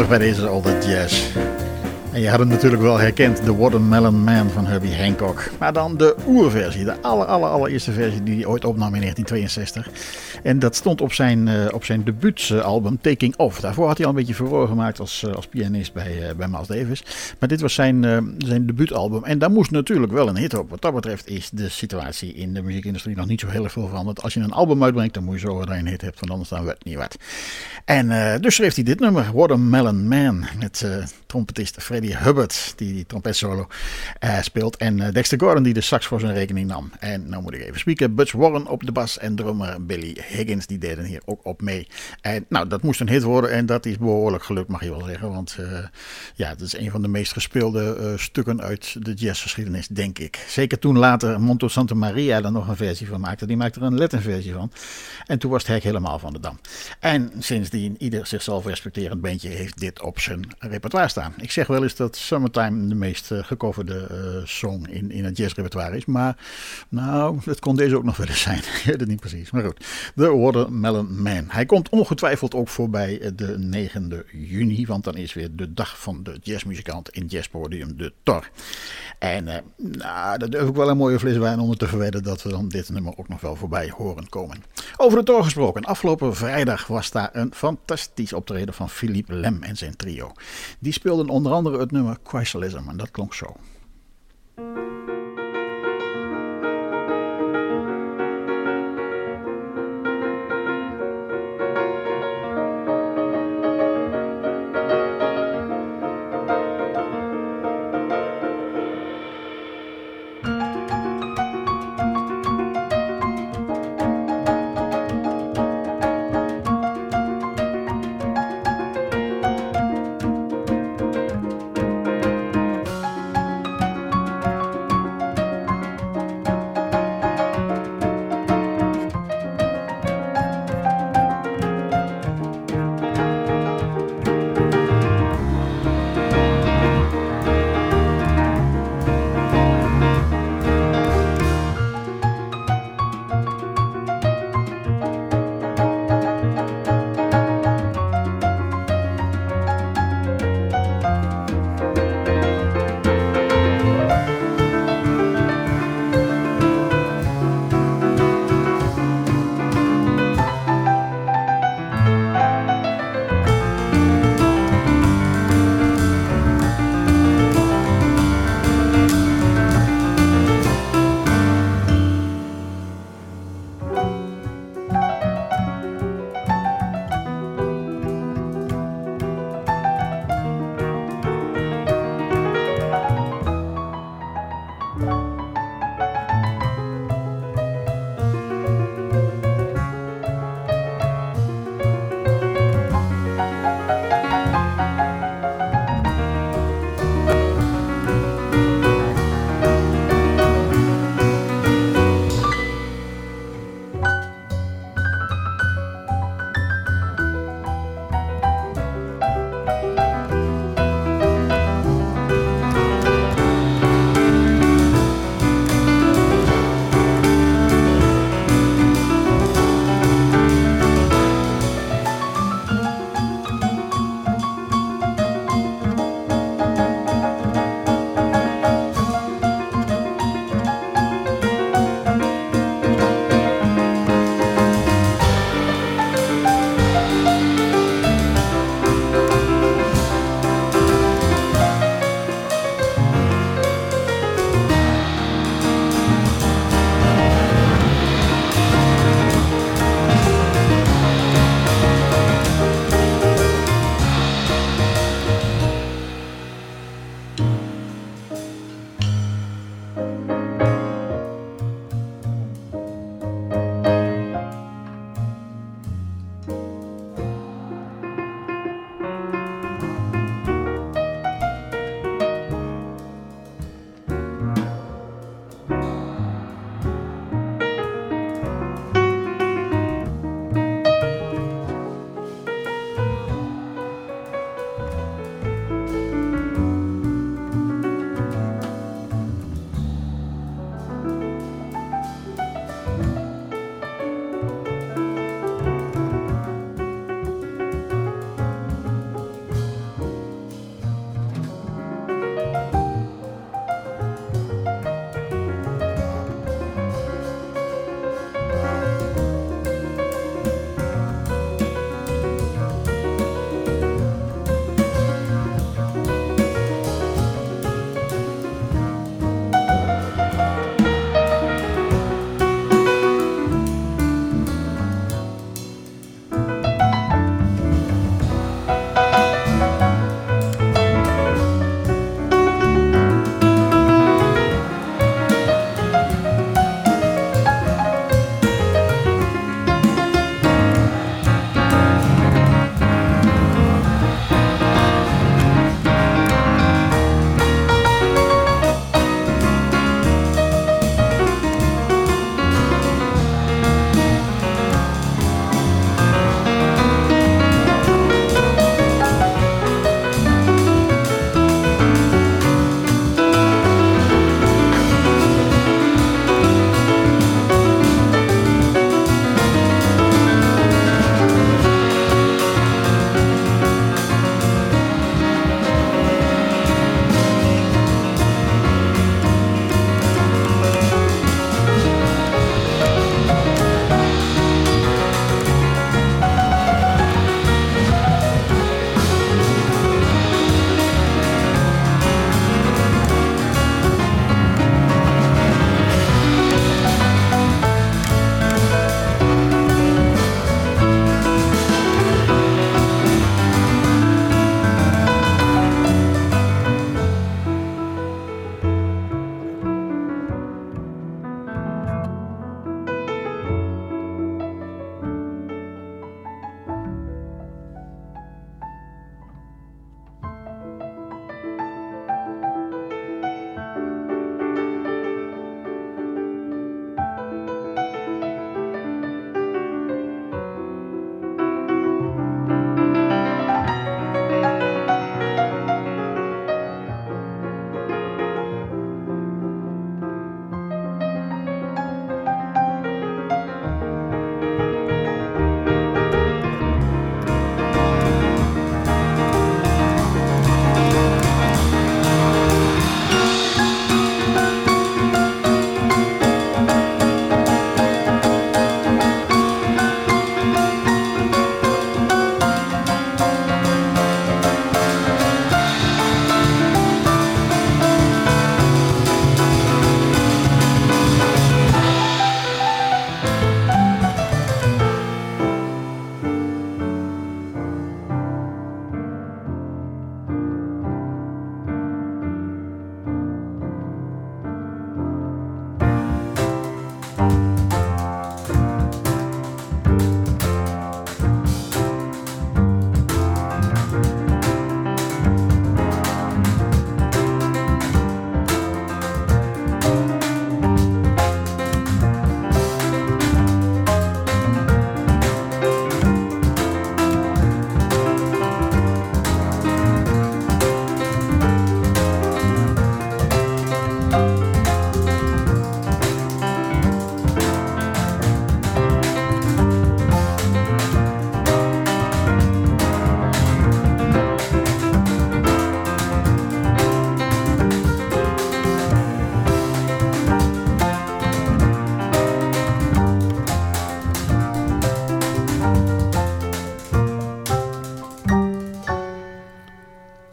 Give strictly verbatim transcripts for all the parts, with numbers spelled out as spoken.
terug bij deze Older Jazz. En je had hem natuurlijk wel herkend, de Watermelon Man van Herbie Hancock. Maar dan de oerversie, de aller, aller, allereerste versie die hij ooit opnam in negentien tweeënzestig. En dat stond op zijn, uh, op zijn debuutalbum Taking Off. Daarvoor had hij al een beetje verhoor gemaakt als, uh, als pianist bij, uh, bij Miles Davis. Maar dit was zijn, uh, zijn debuutalbum. En daar moest natuurlijk wel een hit op. Wat dat betreft is de situatie in de muziekindustrie nog niet zo heel erg veel veranderd. Als je een album uitbrengt, dan moet je zorgen dat je een hit hebt, want anders dan weet niet wat. En uh, dus schreef hij dit nummer, Watermelon Man, met uh, trompetist Freddie Hubbard, die die trompetsolo uh, speelt. En uh, Dexter Gordon, die de sax voor zijn rekening nam. En nou moet ik even spieken, Butch Warren op de bas en drummer Billy Higgins, die deden hier ook op mee. En nou, dat moest een hit worden en dat is behoorlijk gelukt, mag je wel zeggen. Want uh, ja, dat is een van de meest gespeelde uh, stukken uit de jazzgeschiedenis, denk ik. Zeker toen later Monto Santa Maria er nog een versie van maakte. Die maakte er een Latin versie van. En toen was het hek helemaal van de dam. En sindsdien, ieder zichzelf respecterend bandje heeft dit op zijn repertoire staan. Ik zeg wel eens dat Summertime de meest uh, gecoverde uh, song in, in het jazzrepertoire is. Maar nou, dat kon deze ook nog wel eens zijn. Ik weet het niet precies. Maar goed, The Watermelon Man. Hij komt ongetwijfeld ook voorbij de negende juni. Want dan is weer de dag van de jazzmuzikant in Jazzpodium de Tor. En uh, nou, dat durf ik wel een mooie fles wijn om te verwedden dat we dan dit nummer ook nog wel voorbij horen komen. Over de Tor gesproken. Afgelopen vrijdag was daar een fantastisch optreden van Philippe Lem en zijn trio. Die speelden onder andere het nummer Chrysalism en dat klonk zo.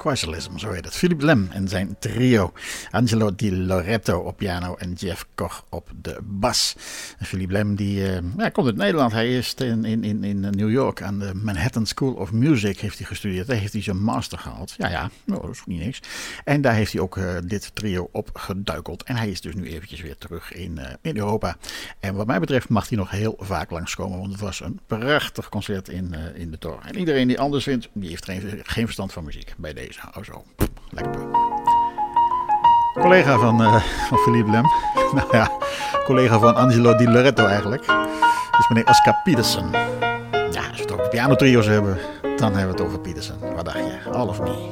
Quasilism, zo heet het. Philippe Lem en zijn trio. Angelo Di Loretto op piano en Jeff Koch op de bas. En Philippe Lem die, uh, ja, komt uit Nederland. Hij is in, in, in, in New York aan de Manhattan School of Music heeft hij gestudeerd. Daar heeft hij zijn master gehaald. Ja, ja, nou, dat is niet niks. En daar heeft hij ook uh, dit trio op geduikeld. En hij is dus nu eventjes weer terug in, uh, in Europa. En wat mij betreft mag hij nog heel vaak langskomen. Want het was een prachtig concert in, uh, in de Toren. En iedereen die anders vindt, die heeft geen, geen verstand van muziek. Bij deze. Oh zo. Lekker. Collega van, uh, van Philippe Lem. Nou ja, collega van Angelo Di Loretto eigenlijk. Is meneer Oscar Peterson. Ja, als we het over pianotrio's hebben, dan hebben we het over Peterson. Wat dacht je? All of Me.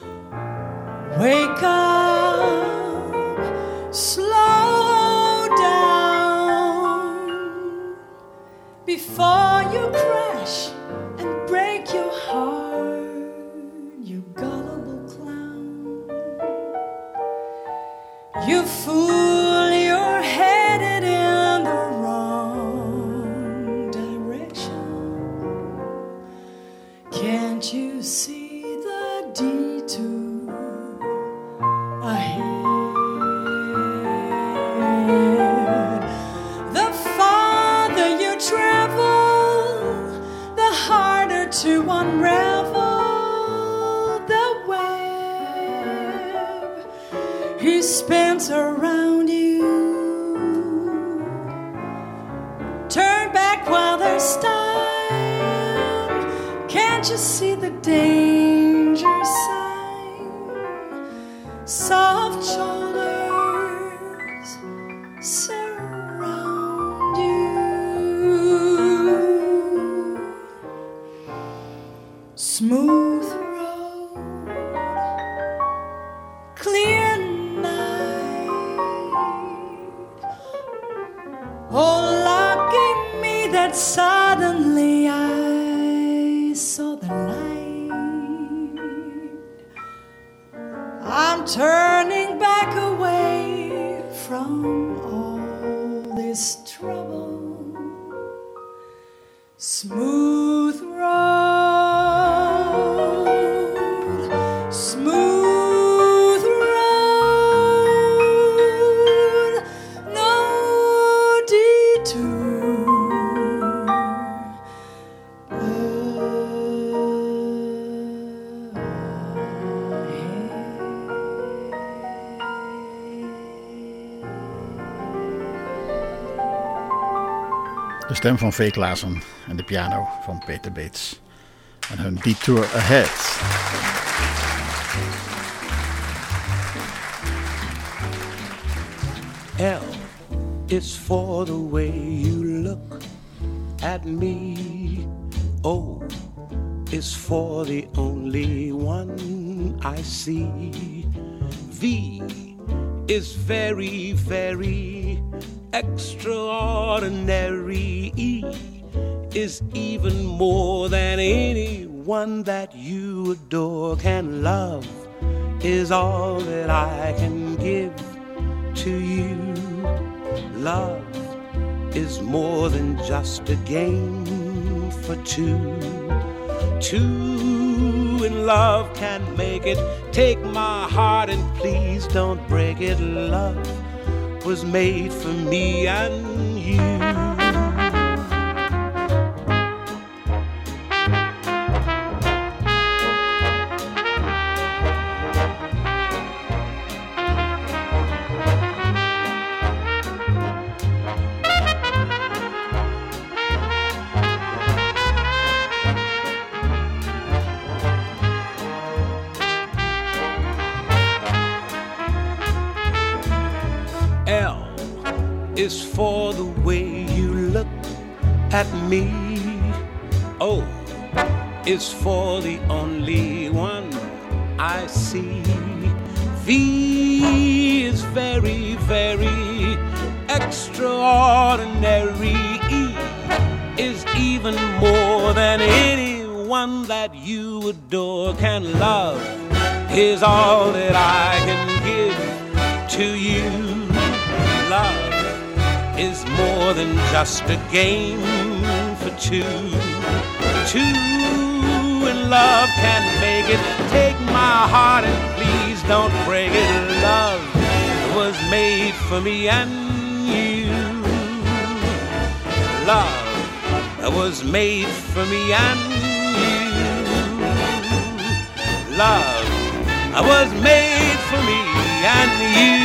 Wake up, slow down. Can't you see the danger sign? Soft shoulders surround you. Smooth road, clear night. Oh, lucky me that suddenly I saw the light. I'm turning back away from all this trouble. Smooth road, smooth road, no detour. De stem van Faye Klaassen en de piano van Peter Bates. En hun Detour Ahead. L is for the way you look at me. O is for the only one I see. V is very, very extraordinary. E is even more than anyone that you adore can love, is all that I can give to you. Love is more than just a game for two. Two in love can make it. Take my heart and please don't break it. Love was made for me and you. Is for the way you look at me. O is for the only one I see. V is very, very extraordinary. E is even more than anyone that you adore can love, is all that I can give to you. Love is more than just a game for two. Two in love can make it. Take my heart and please don't break it. Love was made for me and you. Love was made for me and you. Love was made for me and you.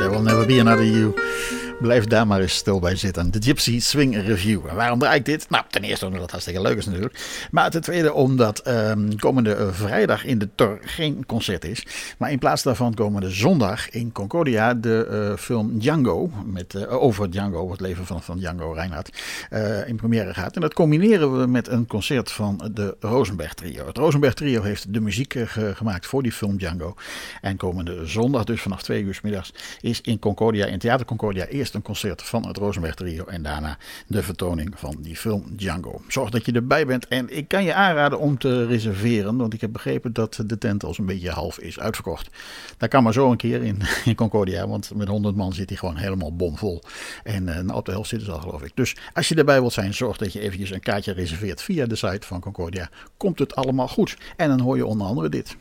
There will never be another you. Blijf daar maar eens stil bij zitten. De Gypsy Swing Review. En waarom draai ik dit? Nou, ten eerste omdat het hartstikke leuk is natuurlijk. Maar ten tweede omdat um, komende vrijdag in de Tor geen concert is. Maar in plaats daarvan komende zondag in Concordia de uh, film Django. Met, uh, over Django, het leven van, van Django Reinhardt. Uh, in première gaat. En dat combineren we met een concert van de Rosenberg Trio. Het Rosenberg Trio heeft de muziek uh, gemaakt voor die film Django. En komende zondag, dus vanaf twee uur 's middags, is in Concordia, in Theater Concordia, eerst een concert van het Rosenberg Trio en daarna de vertoning van die film Django. Zorg dat je erbij bent en ik kan je aanraden om te reserveren, want ik heb begrepen dat de tent al zo'n beetje half is uitverkocht. Dat kan maar zo een keer in, in Concordia, want met honderd man zit hij gewoon helemaal bomvol. En uh, nou, op de helft zitten ze al, geloof ik. Dus als je erbij wilt zijn, zorg dat je eventjes een kaartje reserveert via de site van Concordia. Komt het allemaal goed. En dan hoor je onder andere dit.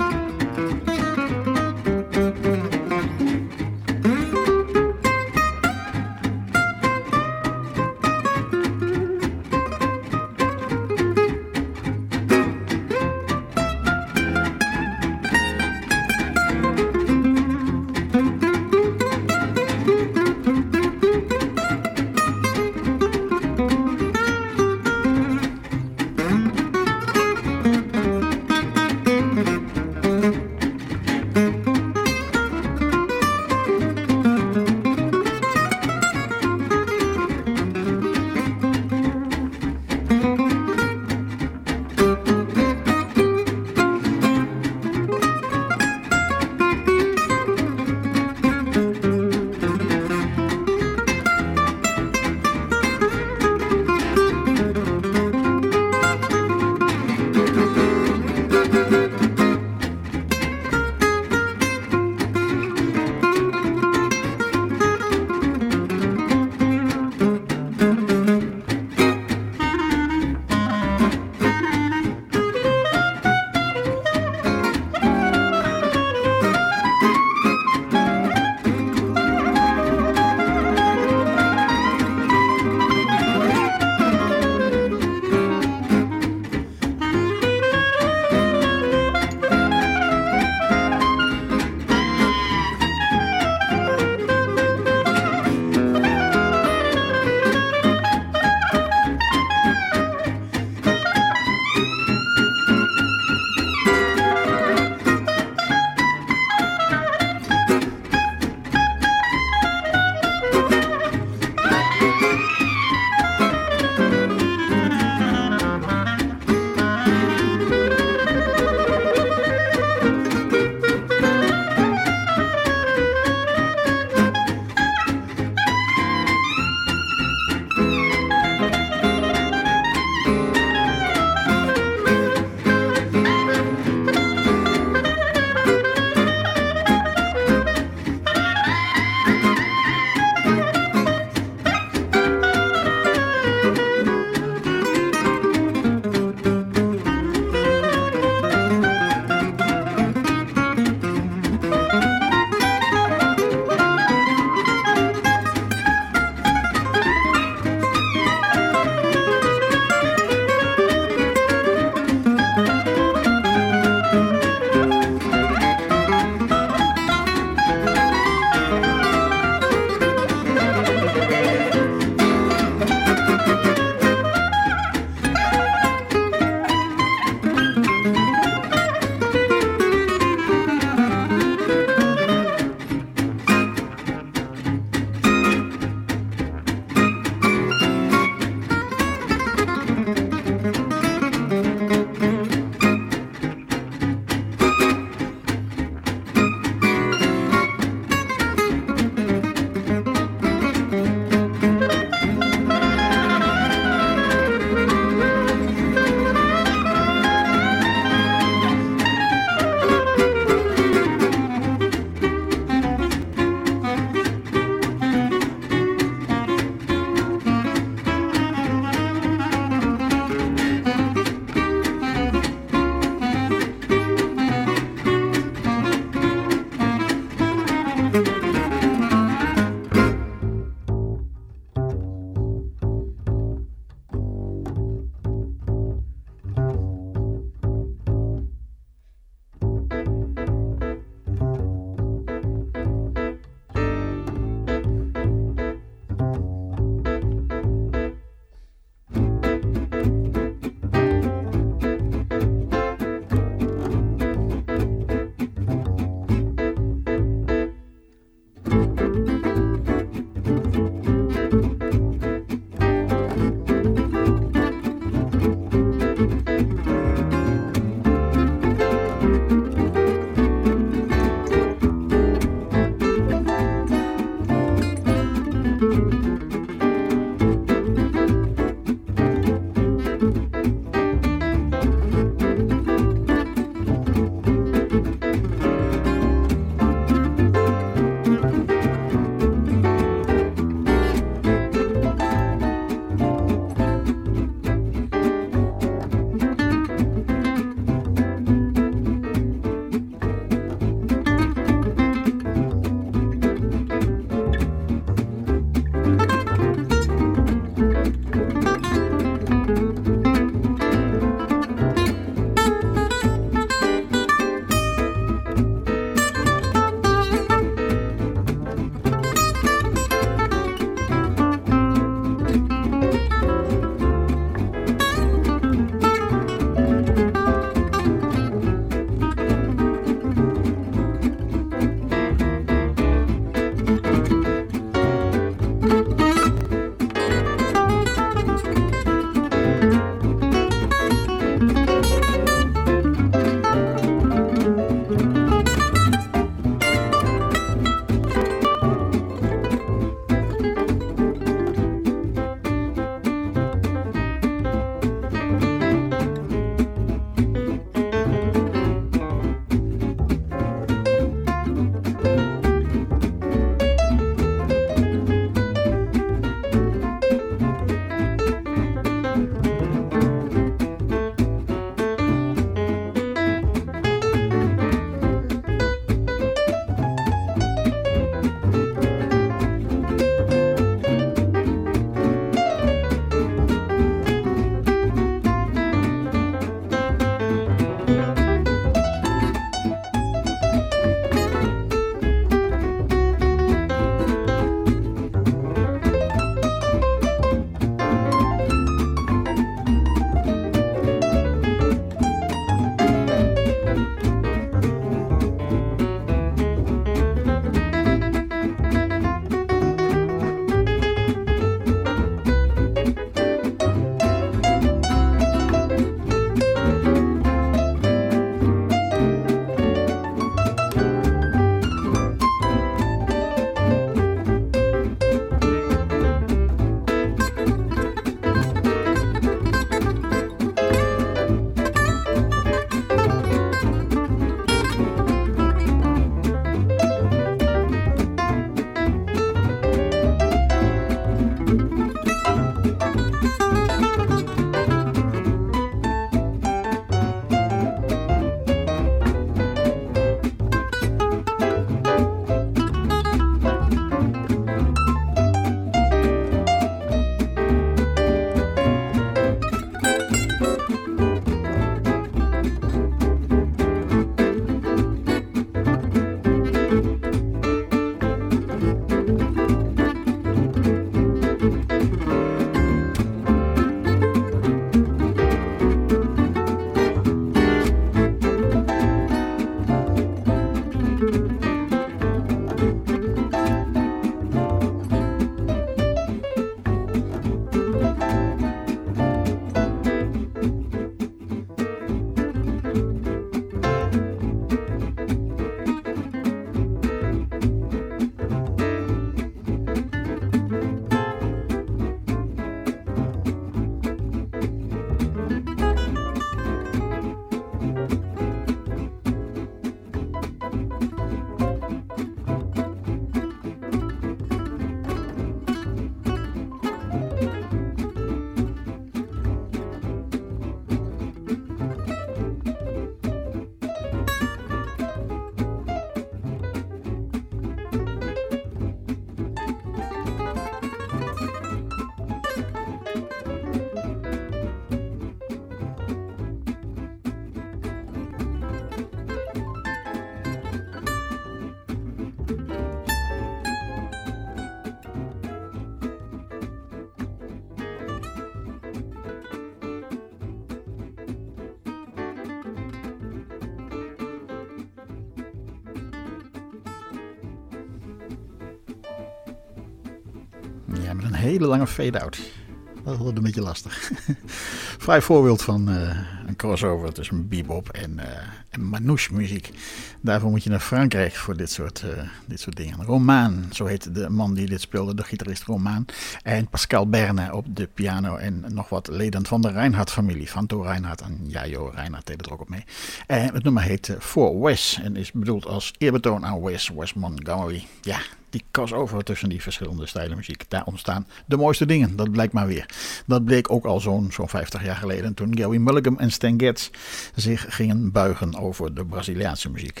Ja, met een hele lange fade-out. Dat wordt een beetje lastig. Vrij voorbeeld van uh, een crossover tussen bebop en, uh, en manouche muziek. Daarvoor moet je naar Frankrijk voor dit soort, uh, dit soort dingen. Romaan, zo heet de man die dit speelde, de gitarist Romaan. En Pascal Berne op de piano en nog wat leden van de Reinhardt-familie. Fanto Reinhardt en Jajo Reinhardt deden er ook op mee. En het nummer heet uh, For Wes en is bedoeld als eerbetoon aan Wes, Wes Montgomery. Ja, die crossover tussen die verschillende stijlen muziek. Daar ontstaan de mooiste dingen, dat blijkt maar weer. Dat bleek ook al zo'n zo'n vijftig jaar geleden toen Gary Mulligan en Stan Getz zich gingen buigen over de Braziliaanse muziek.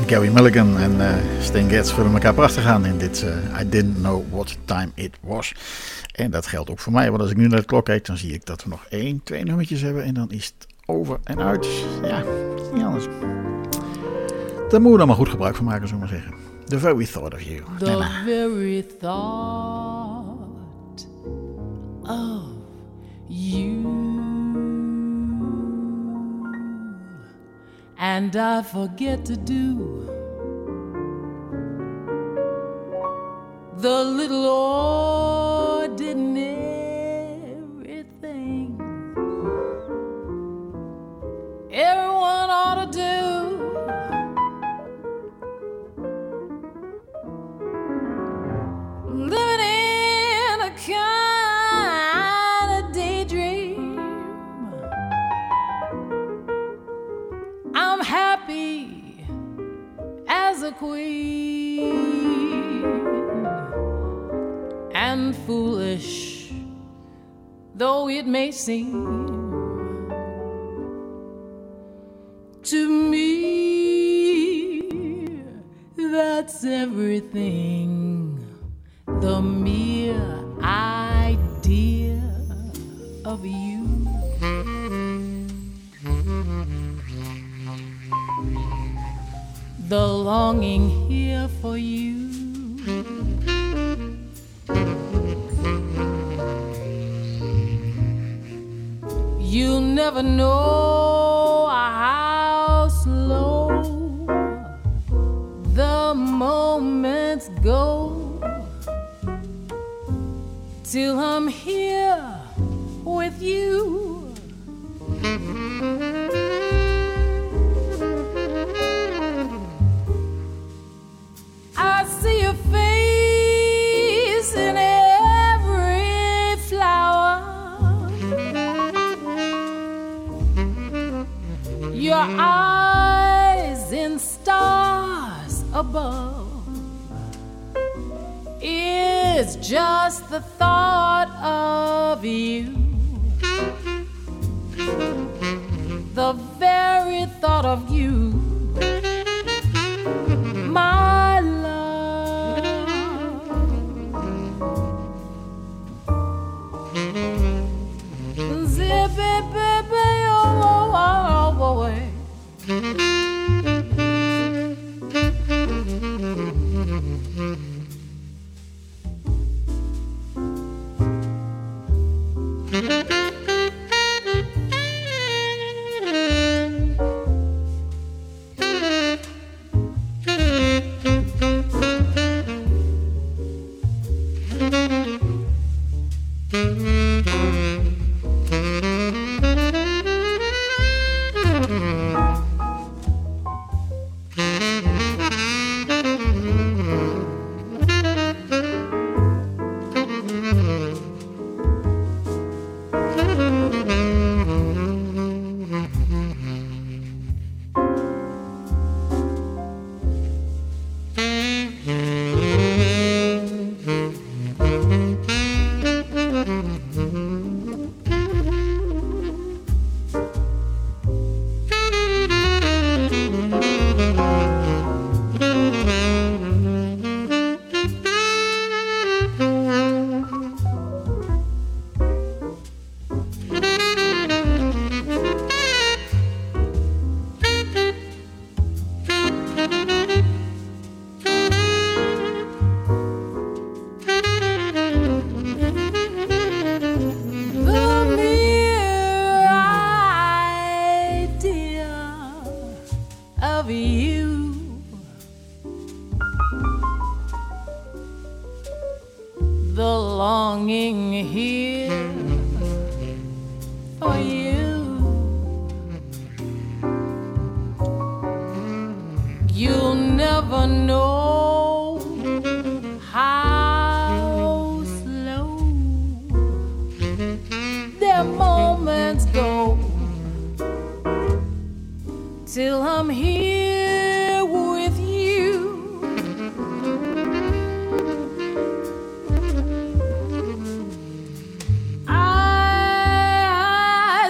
Gary Mulligan en uh, Stan Getz vullen elkaar prachtig aan in dit uh, I Didn't Know What Time It Was. En dat geldt ook voor mij, want als ik nu naar de klok kijk, dan zie ik dat we nog één, twee nummertjes hebben en dan is het over en uit. Ja, niet anders. Daar moeten we allemaal goed gebruik van maken, zullen we maar zeggen. The very thought of you. The Nana. very thought of you. And I forget to do the little ordinary thing everyone ought to do. Living in a kind of daydream. I'm happy as a queen and foolish though it may seem to me, that's everything. The mere idea of you. The longing here for you. You'll never know how slow the moments go till I'm here with you. I see your face in every flower, your eyes in stars above. It's just the thought of you, the very thought of you, my love. Zip it, baby, oh, oh, oh, oh, oh.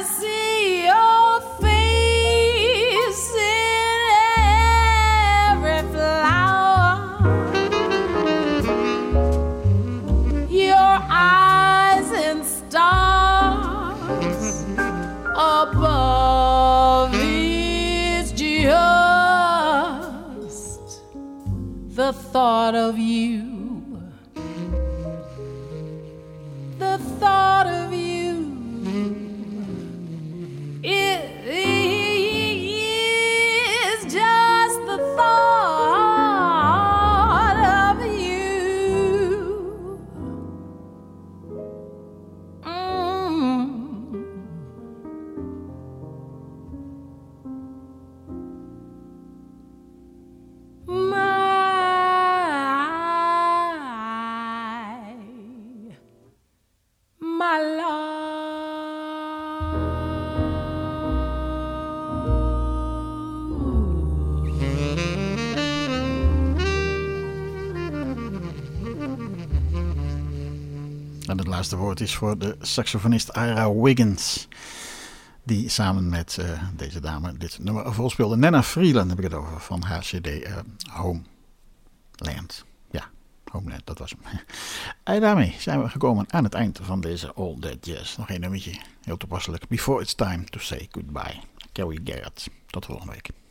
Every above is just the thought of you. The thought of you. It is just the thought of you. Mm. My, my love. En het laatste woord is voor de saxofonist Ira Wiggins. Die samen met uh, deze dame dit nummer volspeelde. Nana Freeland heb ik het over van haar cd uh, Homeland. Ja, Homeland, dat was hem. En daarmee zijn we gekomen aan het eind van deze All That Jazz. Nog één nummertje, heel toepasselijk. Before It's Time to Say Goodbye. Carrie Garrett. Tot volgende week.